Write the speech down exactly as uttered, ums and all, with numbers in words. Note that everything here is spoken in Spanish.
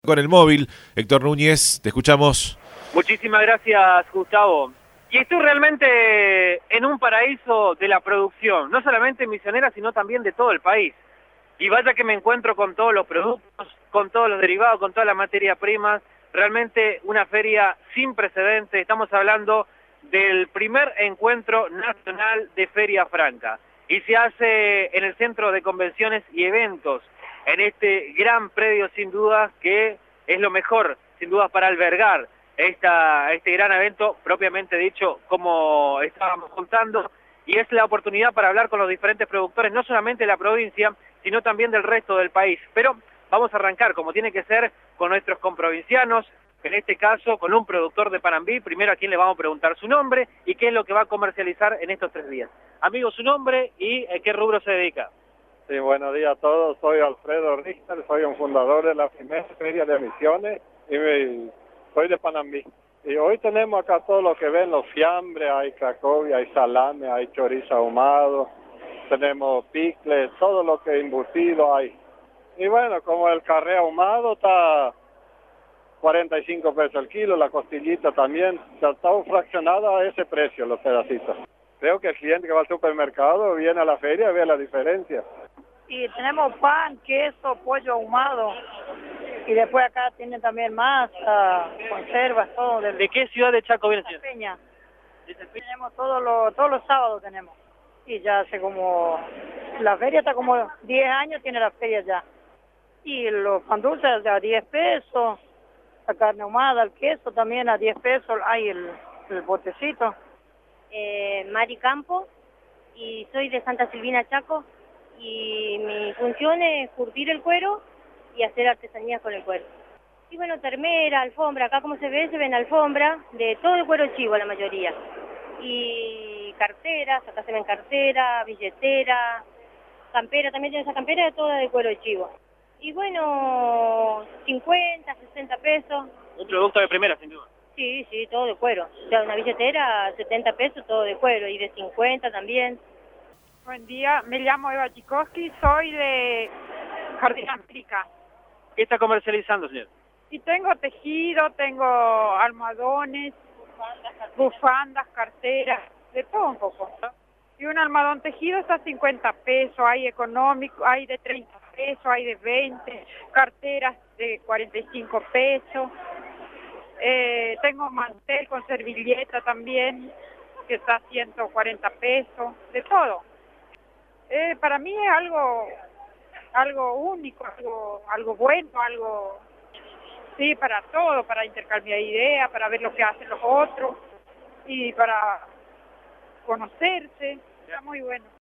con el móvil. Héctor Núñez, te escuchamos. Muchísimas gracias, Gustavo. Y estoy realmente en un paraíso de la producción, no solamente misionera, sino también de todo el país. Y vaya que me encuentro con todos los productos, con todos los derivados, con todas las materias primas. Realmente una feria sin precedentes. Estamos hablando del primer encuentro nacional de Feria Franca. Y se hace en el Centro de Convenciones y Eventos, en este gran predio sin dudas que es lo mejor, sin dudas, para albergar esta, este gran evento, propiamente dicho, como estábamos contando, y es la oportunidad para hablar con los diferentes productores, no solamente de la provincia, sino también del resto del país. Pero vamos a arrancar, como tiene que ser, con nuestros comprovincianos, en este caso con un productor de Panambí. Primero a quien le vamos a preguntar su nombre y qué es lo que va a comercializar en estos tres días. Amigo, su nombre y a qué rubro se dedica. Sí, buenos días a todos. Soy Alfredo Richter, soy un fundador de la primera feria de Misiones y me, soy de Panambí. Y hoy tenemos acá todo lo que ven, los fiambres, hay cracovia, hay salame, hay chorizo ahumado, tenemos picles, todo lo que es embutido hay. Y bueno, como el carré ahumado está cuarenta y cinco pesos el kilo, la costillita también, o sea, está fraccionada a ese precio los pedacitos. Creo que el cliente que va al supermercado viene a la feria y ve la diferencia. Y tenemos pan, queso, pollo ahumado. Y después acá tienen también masa, conservas, todo. ¿De, ¿De qué ciudad de Chaco viene, señor? Peña. Tenemos todos los, todos los sábados tenemos. Y ya hace como... La feria está como diez años, tiene la feria ya. Y los pan dulces a diez pesos. La carne ahumada, el queso también a diez pesos. Hay el, el botecito. Eh, Mari Campo, y soy de Santa Silvina, Chaco, y mi función es curtir el cuero y hacer artesanías con el cuero. Y bueno, termera, alfombra, acá como se ve, se ven alfombra de todo el cuero chivo, la mayoría. Y carteras, acá se ven cartera, billetera, campera, también tiene esa campera de toda de cuero chivo. Y bueno, cincuenta, sesenta pesos. Un producto de primera, sin duda. Sí, sí, todo de cuero. O sea, una billetera, setenta pesos, todo de cuero, y de cincuenta también. Buen día, me llamo Eva Chikoski, soy de Jardín América. ¿Qué está comercializando, señor? Y tengo tejido, tengo almohadones, bufandas, carteras, de todo un poco. Y un almohadón tejido está a cincuenta pesos, hay económico, hay de treinta pesos, hay de veinte, carteras de cuarenta y cinco pesos. Eh, tengo mantel con servilleta también, que está a ciento cuarenta pesos, de todo. Eh, para mí es algo algo único, algo algo bueno, algo, sí, para todo, para intercambiar ideas, para ver lo que hacen los otros y para conocerse. Está muy bueno.